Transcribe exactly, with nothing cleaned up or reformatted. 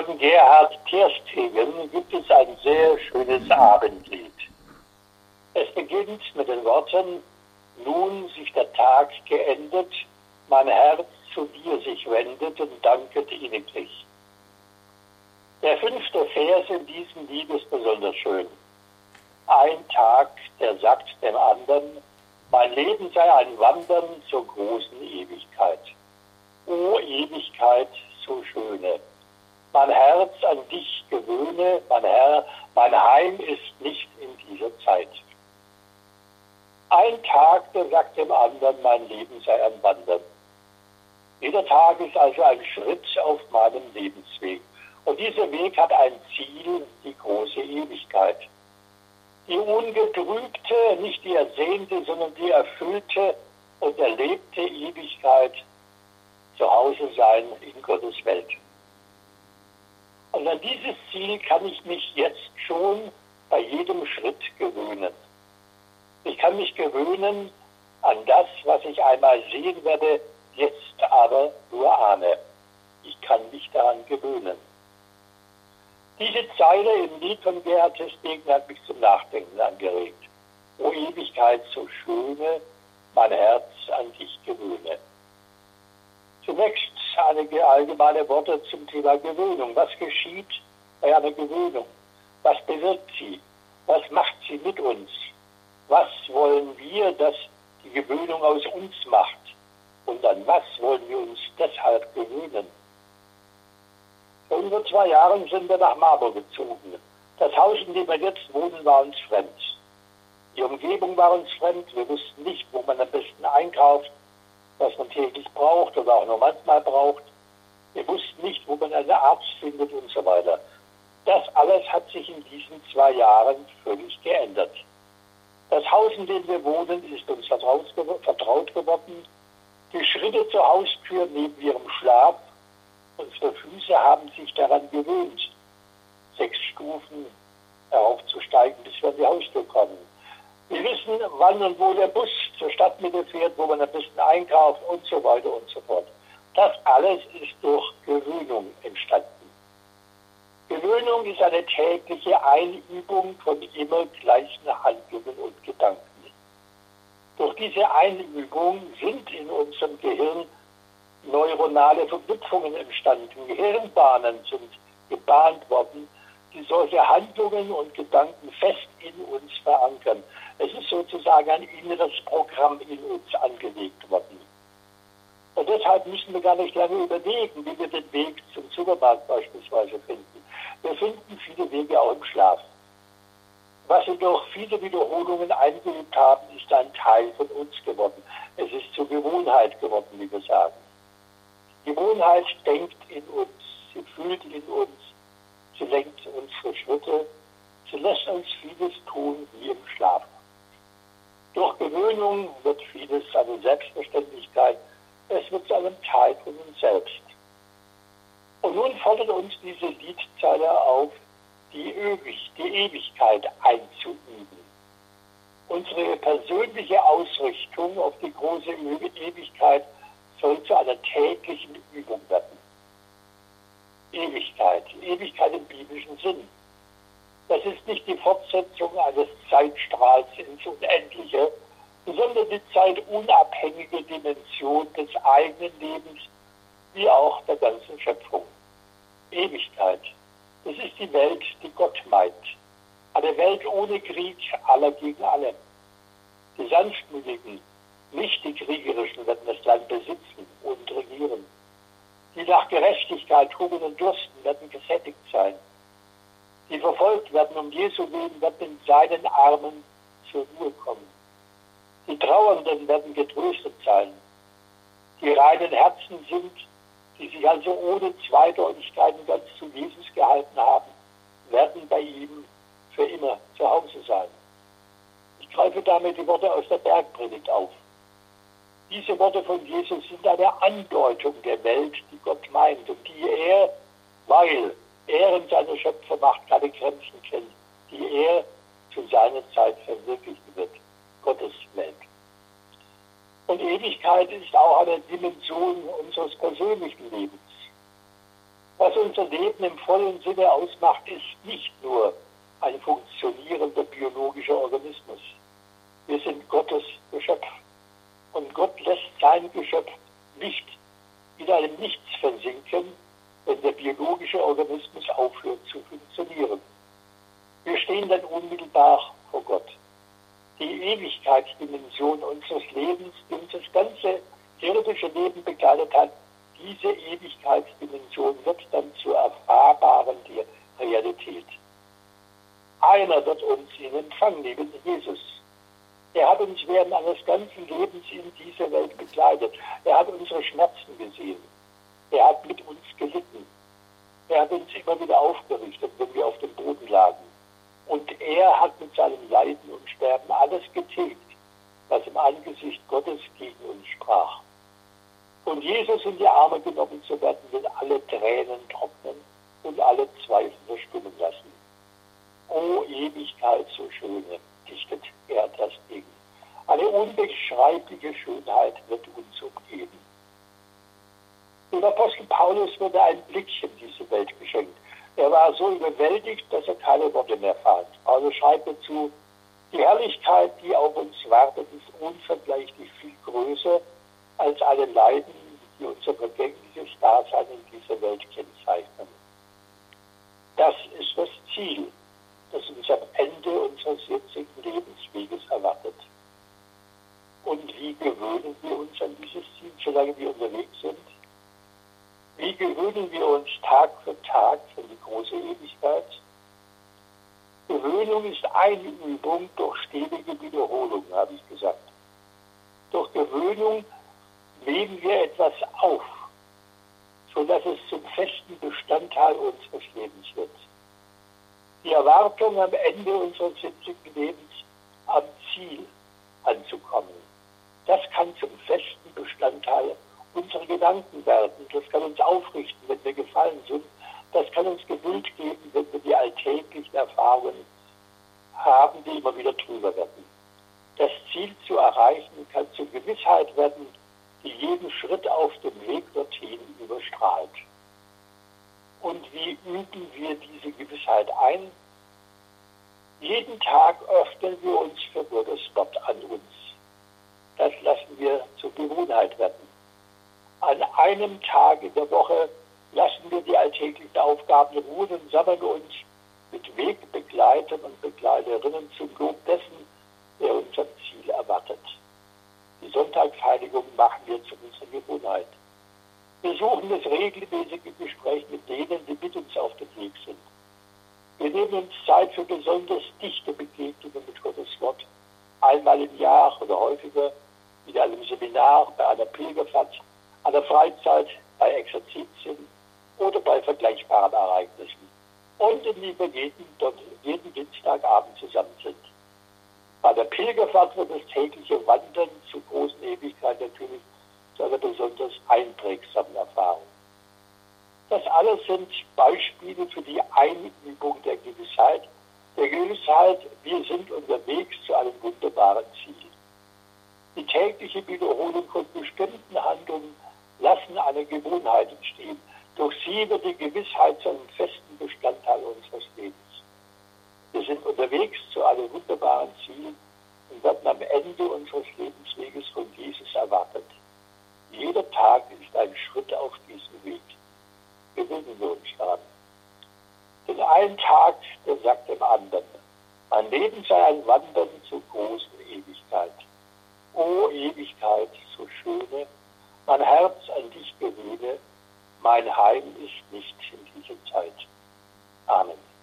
von Gerhard Terstegen gibt es ein sehr schönes Abendlied. Es beginnt mit den Worten: Nun sich der Tag geendet, mein Herz zu dir sich wendet und danket inniglich. Der fünfte Vers in diesem Lied ist besonders schön. Ein Tag, der sagt dem anderen, mein Leben sei ein Wandern zur großen Ewigkeit. O Ewigkeit, so schöne, mein Herz an dich gewöhne, mein Herr, mein Heim ist nicht in dieser Zeit. Ein Tag, der sagt dem anderen, mein Leben sei ein Wandern. Jeder Tag ist also ein Schritt auf meinem Lebensweg. Und dieser Weg hat ein Ziel, die große Ewigkeit. Die ungetrübte, nicht die ersehnte, sondern die erfüllte und erlebte Ewigkeit, zu Hause sein in Gottes Welt. Und an dieses Ziel kann ich mich jetzt schon bei jedem Schritt gewöhnen. Ich kann mich gewöhnen an das, was ich einmal sehen werde, jetzt aber nur ahne. Ich kann mich daran gewöhnen. Diese Zeile im Lied von Gerhard Terstegen hat mich zum Nachdenken angeregt. O Ewigkeit, so schöne, mein Herz an dich gewöhne. Zunächst einige allgemeine Worte zum Thema Gewöhnung. Was geschieht bei einer Gewöhnung? Was bewirkt sie? Was macht sie mit uns? Was wollen wir, dass die Gewöhnung aus uns macht? Und an was wollen wir uns deshalb gewöhnen? Vor über zwei Jahren sind wir nach Marburg gezogen. Das Haus, in dem wir jetzt wohnen, war uns fremd. Die Umgebung war uns fremd. Wir wussten nicht, wo man am besten einkauft, was man täglich braucht oder auch nur manchmal braucht. Wir wussten nicht, wo man einen Arzt findet und so weiter. Das alles hat sich in diesen zwei Jahren völlig geändert. Das Haus, in dem wir wohnen, ist uns vertraut geworden. Die Schritte zur Haustür neben ihrem Schlaf, unsere Füße haben sich daran gewöhnt, sechs Stufen heraufzusteigen, bis wir an die Haustür kommen. Wir wissen, wann und wo der Bus zur Stadtmitte fährt, wo man am besten einkauft und so weiter und so fort. Das alles ist durch Gewöhnung entstanden. Gewöhnung ist eine tägliche Einübung von immer gleichen Handlungen und Gedanken. Durch diese Einübung sind in unserem Gehirn neuronale Verknüpfungen entstanden. Gehirnbahnen sind gebahnt worden, die solche Handlungen und Gedanken fest in uns verankern. Es ist sozusagen ein inneres Programm in uns angelegt worden. Und deshalb müssen wir gar nicht lange überlegen, wie wir den Weg zum Supermarkt beispielsweise finden. Wir finden viele Wege auch im Schlaf. Was wir durch viele Wiederholungen eingeübt haben, ist ein Teil von uns geworden. Es ist zur Gewohnheit geworden, wie wir sagen. Gewohnheit denkt in uns, sie fühlt in uns, sie lenkt unsere Schritte, sie lässt uns vieles tun wie im Schlaf. Durch Gewöhnung wird vieles eine Selbstverständlichkeit, es wird zu einem Teil von uns selbst. Und nun fordert uns diese Liedzeile auf, die, Ewig, die Ewigkeit einzuüben. Unsere persönliche Ausrichtung auf die große Ewigkeit soll zu einer täglichen Übung werden. Ewigkeit, Ewigkeit im biblischen Sinn. Das ist nicht die Fortsetzung eines Zeitstrahls ins Unendliche, sondern die zeitunabhängige Dimension des eigenen Lebens, wie auch der ganzen Schöpfung. Ewigkeit, das ist die Welt, die Gott meint. Eine Welt ohne Krieg, aller gegen alle. Die Sanftmütigen, nicht die Kriegerischen, werden das Land besitzen und regieren. Die nach Gerechtigkeit hungern und dursten, werden gesättigt sein. Die verfolgt werden um Jesu Willen, werden in seinen Armen zur Ruhe kommen. Die Trauernden werden getröstet sein. Die reinen Herzen sind, die sich also ohne Zweideutigkeiten ganz zu Jesus gehalten haben, werden bei ihm für immer zu Hause sein. Ich greife damit die Worte aus der Bergpredigt auf. Diese Worte von Jesus sind eine Andeutung der Welt, die Gott meint und die er, weil er in seiner Schöpfermacht keine Grenzen kennt, die er zu seiner Zeit verwirklichen wird. Gottes Welt. Und Ewigkeit ist auch eine Dimension unseres persönlichen Lebens. Was Was unser Leben im vollen Sinne ausmacht, ist nicht nur ein funktionierender biologischer Organismus. Wir sind Gottes Geschöpf. Und Gott lässt sein Geschöpf nicht in einem Nichts versinken, wenn der biologische Organismus aufhört zu funktionieren. Wir stehen dann unmittelbar vor Gott. Die Ewigkeitsdimension unseres Lebens, die uns das ganze irdische Leben begleitet hat, diese Ewigkeitsdimension wird dann zur erfahrbaren Realität. Einer wird uns in Empfang nehmen, Jesus. Er hat uns während eines ganzen Lebens in dieser Welt begleitet. Er hat unsere Schmerzen gesehen. Er hat mit uns gelitten. Er hat uns immer wieder aufgerichtet, wenn wir auf dem Boden lagen. Und er hat mit seinem Leiden und Sterben alles getilgt, was im Angesicht Gottes gegen uns sprach. Und Jesus in die Arme genommen zu werden, will alle Tränen trocknen und alle Zweifel verstummen lassen. O Ewigkeit, so schöne, dichtet er das Ding. Eine unbeschreibliche Schönheit wird uns umgeben. Dem Apostel Paulus wurde ein Blickchen diese Welt geschenkt. Er war so überwältigt, dass er keine Worte mehr fand. Paulus schreibt dazu, die Herrlichkeit, die auf uns wartet, ist unvergleichlich viel größer als alle Leiden, die unser vergängliches Dasein in dieser Welt kennzeichnen. Das ist das Ziel, das uns am Ende unseres jetzigen Lebensweges erwartet. Und wie gewöhnen wir uns an dieses Ziel, solange wir unterwegs sind? Wie gewöhnen wir uns Tag für Tag an die große Ewigkeit? Gewöhnung ist Einübung durch ständige Wiederholung, habe ich gesagt. Durch Gewöhnung nehmen wir etwas auf, sodass es zum festen Bestandteil unseres Lebens wird. Die Erwartung am Ende unseres jetzigen Lebens am Ziel anzukommen, das kann zum festen Bestandteil unserer Gedanken werden. Das kann uns aufrichten, wenn wir gefallen sind. Das kann uns Geduld geben, wenn wir die alltäglichen Erfahrungen haben, die immer wieder drüber werden. Das Ziel zu erreichen kann zur Gewissheit werden, die jeden Schritt auf dem Weg dorthin überstrahlt. Und wie üben wir diese Gewissheit ein? Jeden Tag öffnen wir uns für Gottes Wort an uns. Das lassen wir zur Gewohnheit werden. An einem Tag in der Woche lassen wir die alltäglichen Aufgaben ruhen und sammeln uns mit Wegbegleitern und Begleiterinnen zum Lob dessen, der uns am Ziel erwartet. Die Sonntagsheiligung machen wir zu unserer Gewohnheit. Wir suchen das regelmäßige Gespräch mit denen, die mit uns auf dem Weg sind. Wir nehmen uns Zeit für besonders dichte Begegnungen mit Gottes Wort, einmal im Jahr oder häufiger in einem Seminar, bei einer Pilgerfahrt, einer Freizeit, bei Exerzitien oder bei vergleichbaren Ereignissen. Und indem wir jeden, jeden Dienstagabend zusammen sind. Bei der Pilgerfahrt wird das tägliche Wandern zur großen Ewigkeit natürlich zu einer besonders einprägsamen Erfahrung. Das alles sind Beispiele für die Einübung der Gewissheit, der Gewissheit, wir sind unterwegs zu einem wunderbaren Ziel. Die tägliche Wiederholung von bestimmten Handlungen lassen eine Gewohnheit entstehen. Durch sie wird die Gewissheit zu einem festen Bestandteil unseres Lebens. Wir sind unterwegs zu einem wunderbaren Ziel und werden am Ende unseres Lebensweges von Jesus erwartet. Jeder Tag ist ein Schritt auf diesem Weg. Gewöhnen wir uns daran. Denn ein Tag, der sagt dem anderen, mein Leben sei ein Wandern zur großen Ewigkeit. O Ewigkeit, so schöne, mein Herz an dich gewöhne, mein Heim ist nicht in dieser Zeit. Amen.